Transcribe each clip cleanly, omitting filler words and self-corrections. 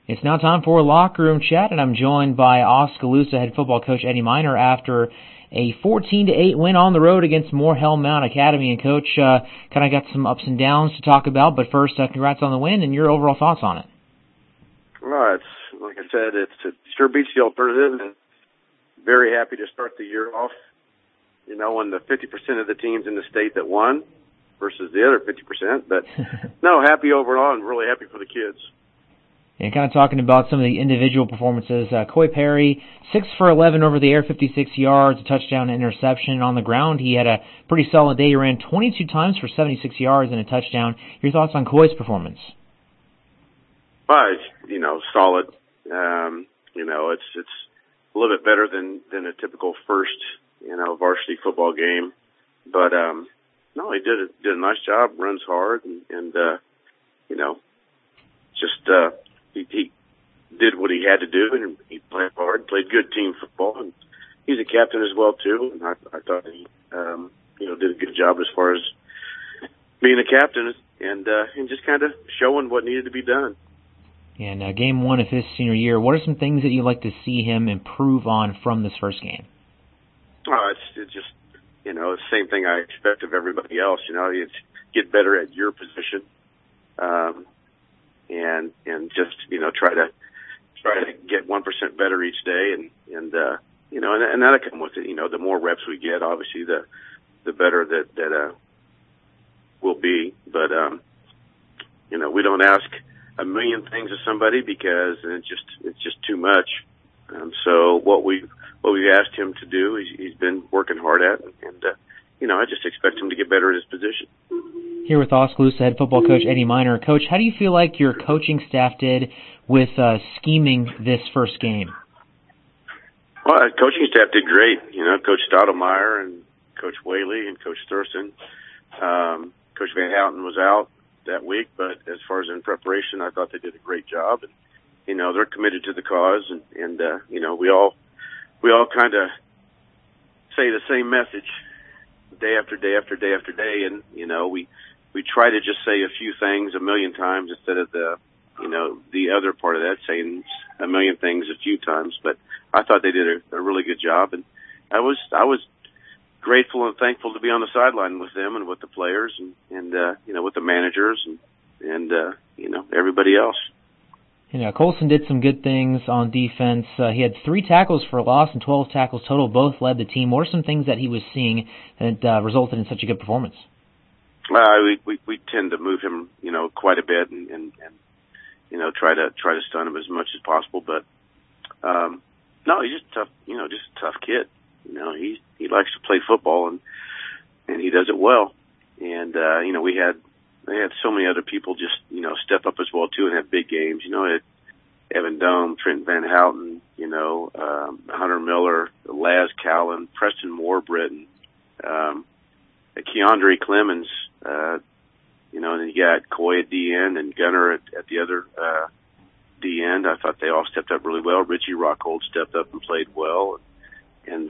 It's now time for Locker Room Chat, and I'm joined by Oskaloosa head football coach Eddie Miner after a 14-8 win on the road against Moore Hellmount Academy. And Coach, kind of got some ups and downs to talk about, but first, congrats on the win and your overall thoughts on it. Well, it's like I said, it sure beats the alternative, and very happy to start the year off. You know, when the 50% of the teams in the state that won versus the other 50%, but no, happy overall and really happy for the kids. And kind of talking about some of the individual performances, Coy Perry, 6 for 11 over the air, 56 yards, a touchdown, and interception. On the ground, he had a pretty solid day. He ran 22 times for 76 yards and a touchdown. Your thoughts on Coy's performance? Well, it's, solid. It's a little bit better than a typical first, varsity football game. But, no, he did a nice job, runs hard, and he did what he had to do, and he played hard, played good team football, and he's a captain as well too. And I thought he, did a good job as far as being a captain and just kind of showing what needed to be done. And game one of his senior year, what are some things that you'd like to see him improve on from this first game? It's just the same thing I expect of everybody else. It's get better at your position. And just, try to get 1% better each day. And that'll come with it. The more reps we get, obviously, the better that will be. But, we don't ask a million things of somebody because it's just too much. So what we've asked him to do, he's been working hard at, and I just expect him to get better at his position. Here with Oskaloosa head football coach Eddie Miner. Coach, how do you feel like your coaching staff did with scheming this first game? Well, the coaching staff did great. Coach Stottlemyre and Coach Whaley and Coach Thurston. Coach Van Houten was out that week, but as far as in preparation, I thought they did a great job. And they're committed to the cause, and we all kind of say the same message day after day after day after day, and we try to just say a few things a million times instead of the other part of that, saying a million things a few times. But I thought they did a really good job, and I was grateful and thankful to be on the sideline with them and with the players and with the managers and everybody else. Colson did some good things on defense. He had 3 tackles for a loss and 12 tackles total. Both led the team. What are some things that he was seeing that resulted in such a good performance? We tend to move him, quite a bit and try to stun him as much as possible. But no, he's just tough. Just a tough kid. He likes to play football and he does it well. And they had so many other people just step up as well too and have big games. Evan Dome, Trent Van Houten, Hunter Miller, Laz Callan, Preston Moore, Britton, Keandre Clemens, and then you got Coy at D end and Gunner at the other D end. I thought they all stepped up really well. Richie Rockhold stepped up and played well, and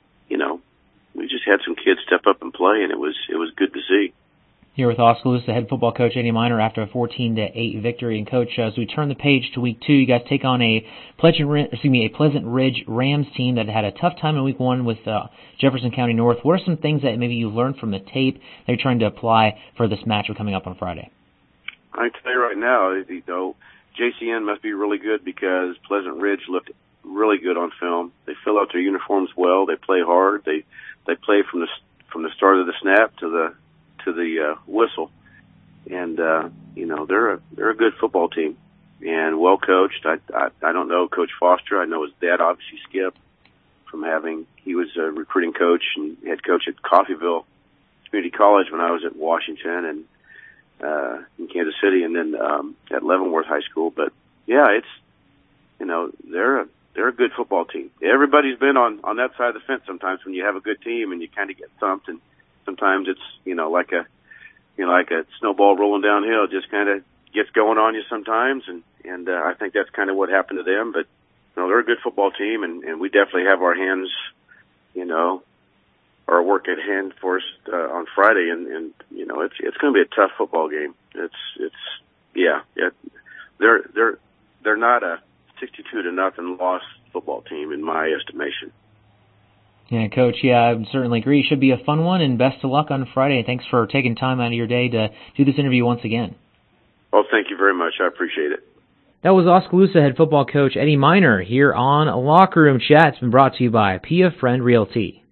we just had some kids step up and play, and it was good to see. Here with Oskaloosa head football coach Eddie Miner after a 14-8 victory. And Coach, as we turn the page to week 2, you guys take on a Pleasant Ridge Rams team that had a tough time in week 1 with Jefferson County North. What are some things that maybe you learned from the tape that you're trying to apply for this matchup coming up on Friday? I can tell you right now, JCN must be really good because Pleasant Ridge looked really good on film. They fill out their uniforms well. They play hard. They play from the start of the snap to the whistle, and they're a good football team and well coached. I don't know Coach Foster. I know his dad, obviously Skip, he was a recruiting coach and head coach at Coffeyville Community College when I was at Washington and in Kansas City, and then at Leavenworth High School. But yeah, they're a good football team. Everybody's been on that side of the fence sometimes when you have a good team and you kind of get thumped, and sometimes it's like a snowball rolling downhill. It just kind of gets going on you sometimes, and I think that's kind of what happened to them. But they're a good football team, and we definitely have our hands, our work at hand for us on Friday, and it's going to be a tough football game. They're they're not a 62-0 loss football team in my estimation. Yeah, Coach, I certainly agree. It should be a fun one, and best of luck on Friday. Thanks for taking time out of your day to do this interview once again. Well, thank you very much. I appreciate it. That was Oskaloosa head football coach Eddie Miner here on Locker Room Chat. It's been brought to you by Pia Friend Realty.